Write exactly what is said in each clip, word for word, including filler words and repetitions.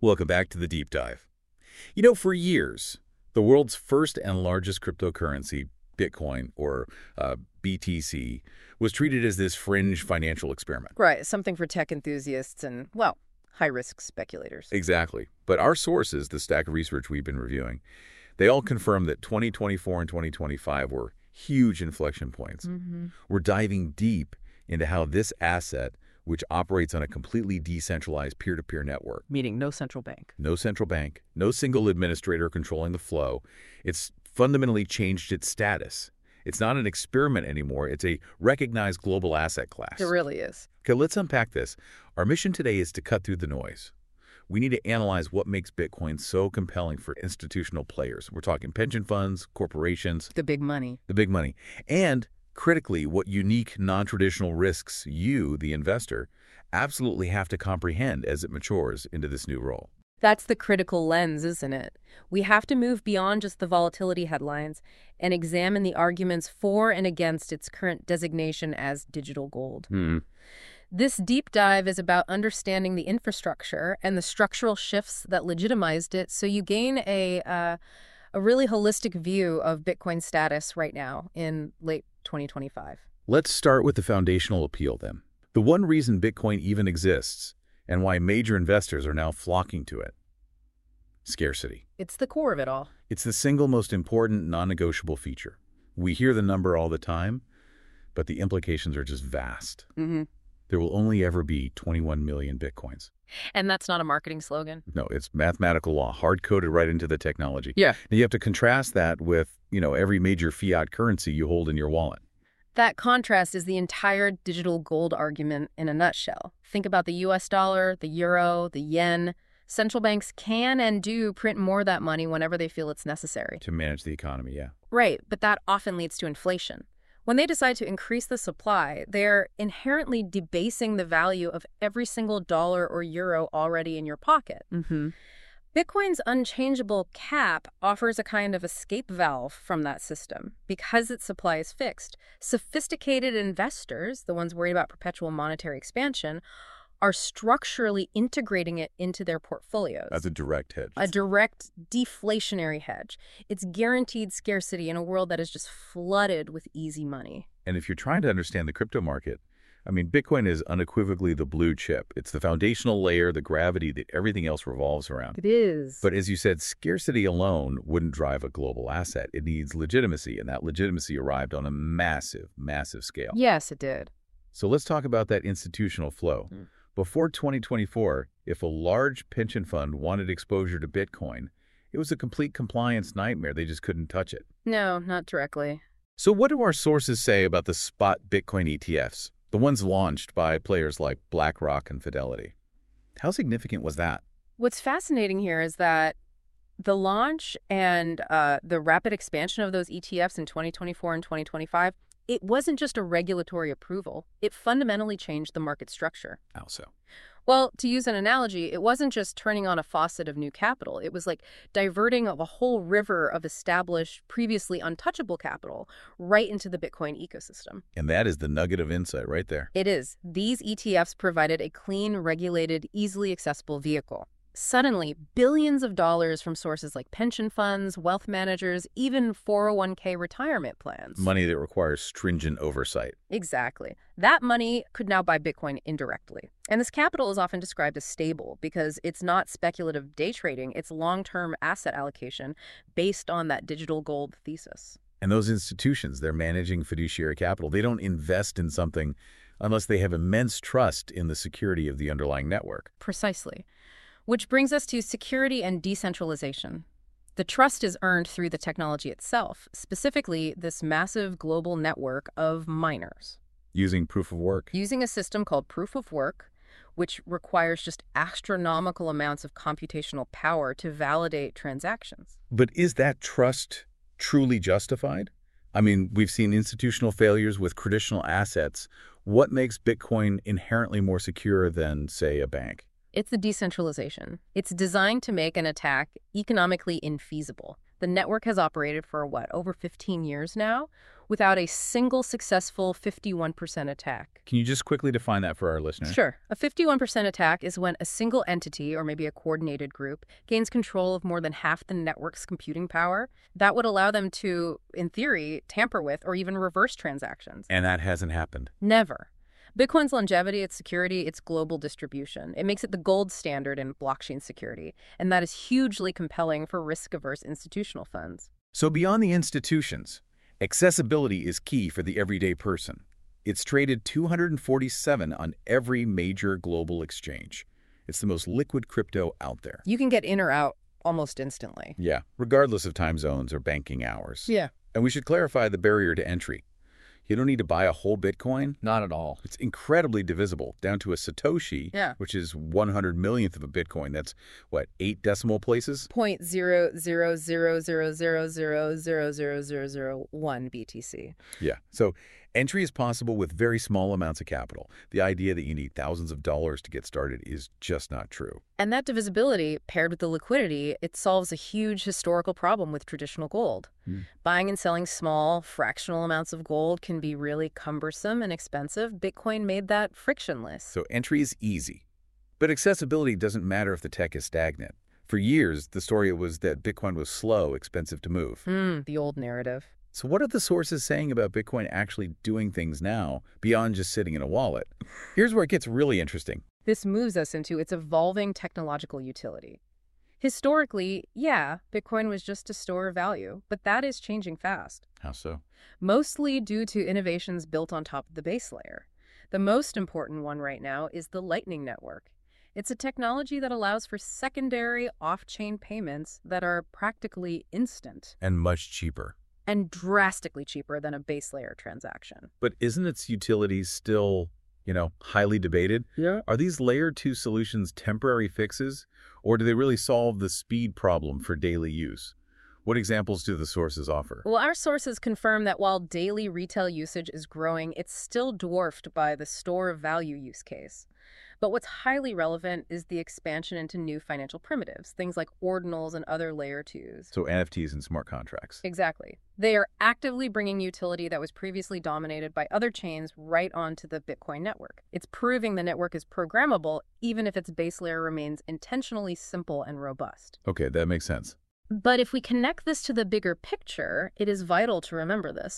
Welcome back to the Deep Dive. You know, for years, the world's first and largest cryptocurrency, Bitcoin, or uh, B T C, was treated as this fringe financial experiment. Right, something for tech enthusiasts and, well, high-risk speculators. Exactly. But our sources, the stack of research we've been reviewing, they all confirm that twenty twenty-four and twenty twenty-five were huge inflection points. Mm-hmm. We're diving deep into how this asset, which operates on a completely decentralized peer-to-peer network. Meaning no central bank. No central bank, no single administrator controlling the flow. It's fundamentally changed its status. It's not an experiment anymore. It's a recognized global asset class. It really is. Okay, let's unpack this. Our mission today is to cut through the noise. We need to analyze what makes Bitcoin so compelling for institutional players. We're talking pension funds, corporations. The big money. The big money. And critically, what unique, non-traditional risks you, the investor, absolutely have to comprehend as it matures into this new role. That's the critical lens, isn't it? We have to move beyond just the volatility headlines and examine the arguments for and against its current designation as digital gold. Hmm. This deep dive is about understanding the infrastructure and the structural shifts that legitimized it, so you gain a uh, a really holistic view of Bitcoin's status right now in late twenty twenty-five. Let's start with the foundational appeal then. The one reason Bitcoin even exists and why major investors are now flocking to it. Scarcity. It's the core of it all. It's the single most important non-negotiable feature. We hear the number all the time, but the implications are just vast. Mm-hmm. There will only ever be twenty-one million Bitcoins. And that's not a marketing slogan. No, it's mathematical law, hard-coded right into the technology. Yeah. Now you have to contrast that with, you know, every major fiat currency you hold in your wallet. That contrast is the entire digital gold argument in a nutshell. Think about the U S dollar, the euro, the yen. Central banks can and do print more of that money whenever they feel it's necessary. To manage the economy, yeah. Right, but that often leads to inflation. When they decide to increase the supply, they're inherently debasing the value of every single dollar or euro already in your pocket. Mm-hmm. Bitcoin's unchangeable cap offers a kind of escape valve from that system. Because its supply is fixed, sophisticated investors, the ones worried about perpetual monetary expansion, are structurally integrating it into their portfolios. As a direct hedge. A direct deflationary hedge. It's guaranteed scarcity in a world that is just flooded with easy money. And if you're trying to understand the crypto market, I mean, Bitcoin is unequivocally the blue chip. It's the foundational layer, the gravity that everything else revolves around. It is. But as you said, scarcity alone wouldn't drive a global asset. It needs legitimacy, and that legitimacy arrived on a massive, massive scale. Yes, it did. So let's talk about that institutional flow. Mm. Before twenty twenty-four, if a large pension fund wanted exposure to Bitcoin, it was a complete compliance nightmare. They just couldn't touch it. No, not directly. So what do our sources say about the spot Bitcoin E T Fs, the ones launched by players like BlackRock and Fidelity? How significant was that? What's fascinating here is that the launch and uh, the rapid expansion of those E T Fs in twenty twenty-four and twenty twenty-five, it wasn't just a regulatory approval. It fundamentally changed the market structure. How so? Well, to use an analogy, it wasn't just turning on a faucet of new capital. It was like diverting of a whole river of established, previously untouchable capital right into the Bitcoin ecosystem. And that is the nugget of insight right there. It is. These E T Fs provided a clean, regulated, easily accessible vehicle. Suddenly, billions of dollars from sources like pension funds, wealth managers, even four oh one k retirement plans. Money that requires stringent oversight. Exactly. That money could now buy Bitcoin indirectly. And this capital is often described as stable because it's not speculative day trading, it's long-term asset allocation based on that digital gold thesis. And those institutions, they're managing fiduciary capital. They don't invest in something unless they have immense trust in the security of the underlying network. Precisely. Which brings us to security and decentralization. The trust is earned through the technology itself, specifically this massive global network of miners. Using proof of work. Using a system called proof of work, which requires just astronomical amounts of computational power to validate transactions. But is that trust truly justified? I mean, we've seen institutional failures with traditional assets. What makes Bitcoin inherently more secure than, say, a bank? It's the decentralization. It's designed to make an attack economically infeasible. The network has operated for, what, over fifteen years now, without a single successful fifty-one percent attack. Can you just quickly define that for our listeners? Sure. A fifty-one percent attack is when a single entity, or maybe a coordinated group, gains control of more than half the network's computing power. That would allow them to, in theory, tamper with or even reverse transactions. And that hasn't happened. Never. Bitcoin's longevity, its security, its global distribution. It makes it the gold standard in blockchain security, and that is hugely compelling for risk-averse institutional funds. So beyond the institutions, accessibility is key for the everyday person. It's traded two hundred forty-seven on every major global exchange. It's the most liquid crypto out there. You can get in or out almost instantly. Yeah, regardless of time zones or banking hours. Yeah. And we should clarify the barrier to entry. You don't need to buy a whole Bitcoin. Not at all. It's incredibly divisible down to a Satoshi, Yeah. which is one hundred millionth of a Bitcoin. That's, what, eight decimal places? Point zero zero zero zero zero zero zero zero zero zero one B T C. Yeah. So entry is possible with very small amounts of capital. The idea that you need thousands of dollars to get started is just not true. And that divisibility, paired with the liquidity, it solves a huge historical problem with traditional gold. Hmm. Buying and selling small, fractional amounts of gold can be really cumbersome and expensive. Bitcoin made that frictionless. So entry is easy. But accessibility doesn't matter if the tech is stagnant. For years, the story was that Bitcoin was slow, expensive to move. Hmm, the old narrative. So what are the sources saying about Bitcoin actually doing things now beyond just sitting in a wallet? Here's where it gets really interesting. This moves us into its evolving technological utility. Historically, yeah, Bitcoin was just a store of value, but that is changing fast. How so? Mostly due to innovations built on top of the base layer. The most important one right now is the Lightning Network. It's a technology that allows for secondary off-chain payments that are practically instant And much cheaper. and drastically cheaper than a base layer transaction. But isn't its utility still, you know, highly debated? Yeah. Are these layer two solutions temporary fixes, or do they really solve the speed problem for daily use? What examples do the sources offer? Well, our sources confirm that while daily retail usage is growing, it's still dwarfed by the store of value use case. But what's highly relevant is the expansion into new financial primitives, things like ordinals and other layer twos. So N F Ts and smart contracts. Exactly. They are actively bringing utility that was previously dominated by other chains right onto the Bitcoin network. It's proving the network is programmable, even if its base layer remains intentionally simple and robust. Okay, that makes sense. But if we connect this to the bigger picture, it is vital to remember this.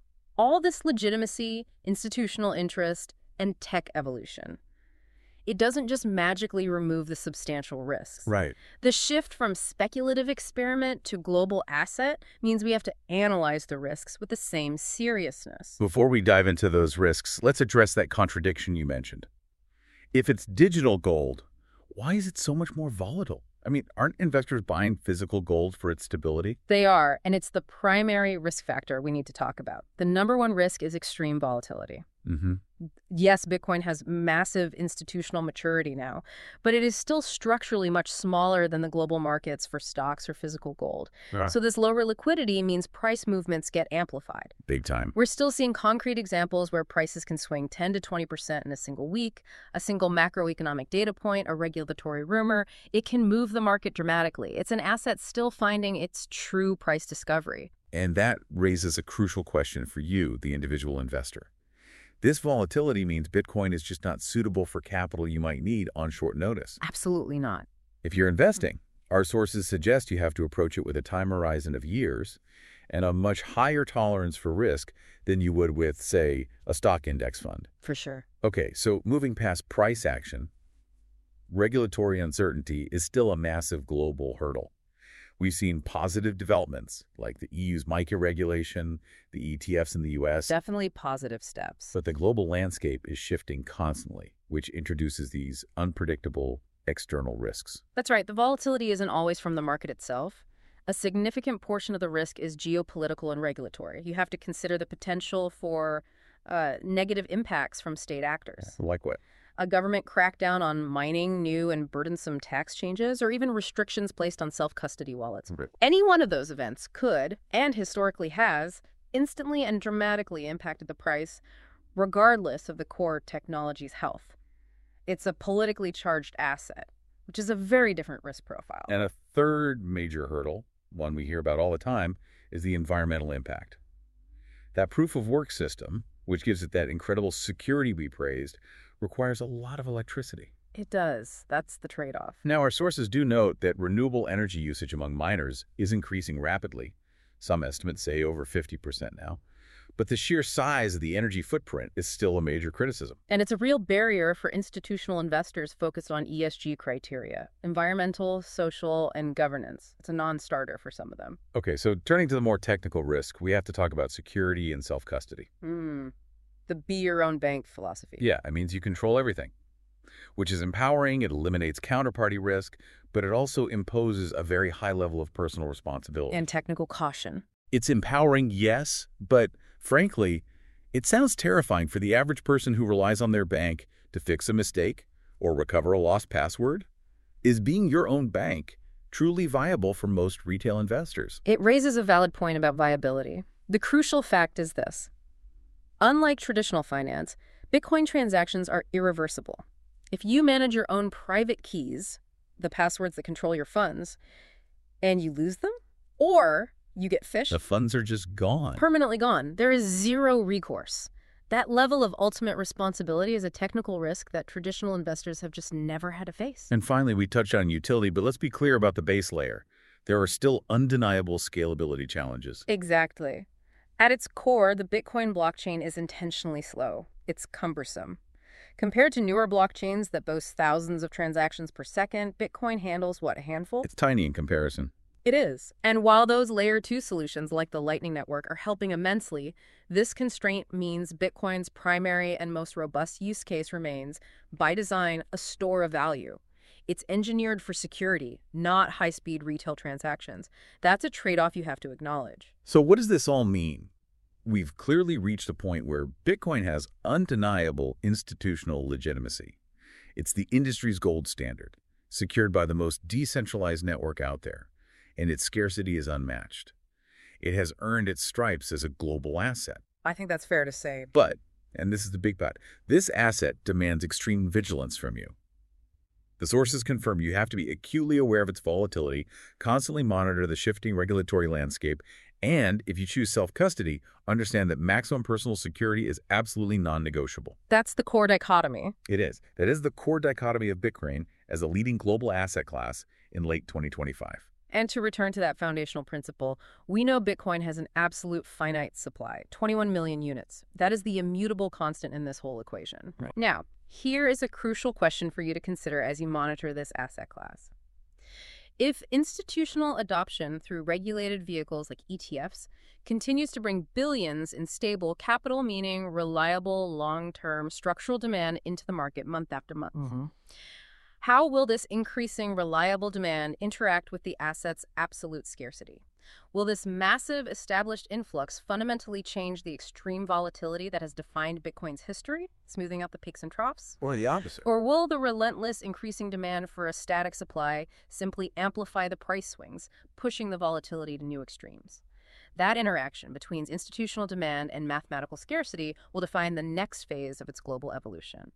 All this legitimacy, institutional interest, and tech evolution, it doesn't just magically remove the substantial risks. Right. The shift from speculative experiment to global asset means we have to analyze the risks with the same seriousness. Before we dive into those risks, let's address that contradiction you mentioned. If it's digital gold, why is it so much more volatile? I mean, aren't investors buying physical gold for its stability? They are, and it's the primary risk factor we need to talk about. The number one risk is extreme volatility. Mm-hmm. Yes, Bitcoin has massive institutional maturity now, but it is still structurally much smaller than the global markets for stocks or physical gold. Ah. So this lower liquidity means price movements get amplified. Big time. We're still seeing concrete examples where prices can swing ten to twenty percent in a single week. A single macroeconomic data point, a regulatory rumor, it can move the market dramatically. It's an asset still finding its true price discovery. And that raises a crucial question for you, the individual investor. This volatility means Bitcoin is just not suitable for capital you might need on short notice. Absolutely not. If you're investing, our sources suggest you have to approach it with a time horizon of years and a much higher tolerance for risk than you would with, say, a stock index fund. For sure. Okay, so moving past price action, regulatory uncertainty is still a massive global hurdle. We've seen positive developments like the E U's MiCA regulation, the E T Fs in the U S, Definitely positive steps. but the global landscape is shifting constantly, which introduces these unpredictable external risks. That's right. The volatility isn't always from the market itself. A significant portion of the risk is geopolitical and regulatory. You have to consider the potential for uh, negative impacts from state actors. Like what? A government crackdown on mining, new and burdensome tax changes, or even restrictions placed on self-custody wallets. Right. Any one of those events could, and historically has, instantly and dramatically impacted the price, regardless of the core technology's health. It's a politically charged asset, which is a very different risk profile. And a third major hurdle, one we hear about all the time, is the environmental impact. That proof of work system, which gives it that incredible security we praised, requires a lot of electricity. It does. That's the trade-off. Now, our sources do note that renewable energy usage among miners is increasing rapidly. Some estimates say over fifty percent now. But the sheer size of the energy footprint is still a major criticism. And it's a real barrier for institutional investors focused on E S G criteria, environmental, social, and governance. It's a non-starter for some of them. Okay, so turning to the more technical risk, we have to talk about security and self-custody. Hmm. The be your own bank philosophy. Yeah, it means you control everything, which is empowering. It eliminates counterparty risk, but it also imposes a very high level of personal responsibility. And technical caution. It's empowering, yes, but frankly, it sounds terrifying for the average person who relies on their bank to fix a mistake or recover a lost password. Is being your own bank truly viable for most retail investors? It raises a valid point about viability. The crucial fact is this. Unlike traditional finance, Bitcoin transactions are irreversible. If you manage your own private keys, the passwords that control your funds, and you lose them, or you get phished, The funds are just gone. permanently gone, there is zero recourse. That level of ultimate responsibility is a technical risk that traditional investors have just never had to face. And finally, we touched on utility, but let's be clear about the base layer. There are still undeniable scalability challenges. Exactly. At its core, the Bitcoin blockchain is intentionally slow. It's cumbersome. Compared to newer blockchains that boast thousands of transactions per second, Bitcoin handles, what, a handful? It's tiny in comparison. It is. And while those layer two solutions like the Lightning Network are helping immensely, this constraint means Bitcoin's primary and most robust use case remains, by design, a store of value. It's engineered for security, not high-speed retail transactions. That's a trade-off you have to acknowledge. So what does this all mean? We've clearly reached a point where Bitcoin has undeniable institutional legitimacy. It's the industry's gold standard, secured by the most decentralized network out there, and its scarcity is unmatched. It has earned its stripes as a global asset. I think that's fair to say. But, and this is the big but, this asset demands extreme vigilance from you. The sources confirm you have to be acutely aware of its volatility, constantly monitor the shifting regulatory landscape, and, if you choose self-custody, understand that maximum personal security is absolutely non-negotiable. That's the core dichotomy. It is. That is the core dichotomy of Bitcoin as a leading global asset class in late twenty twenty-five. And to return to that foundational principle, we know Bitcoin has an absolute finite supply, twenty-one million units. That is the immutable constant in this whole equation. Right. Now, here is a crucial question for you to consider as you monitor this asset class. If institutional adoption through regulated vehicles like E T Fs continues to bring billions in stable capital, meaning reliable, long-term structural demand into the market month after month, Mm-hmm. how will this increasing reliable demand interact with the asset's absolute scarcity? Will this massive established influx fundamentally change the extreme volatility that has defined Bitcoin's history, smoothing out the peaks and troughs? Or the opposite. Or will the relentless increasing demand for a static supply simply amplify the price swings, pushing the volatility to new extremes? That interaction between institutional demand and mathematical scarcity will define the next phase of its global evolution.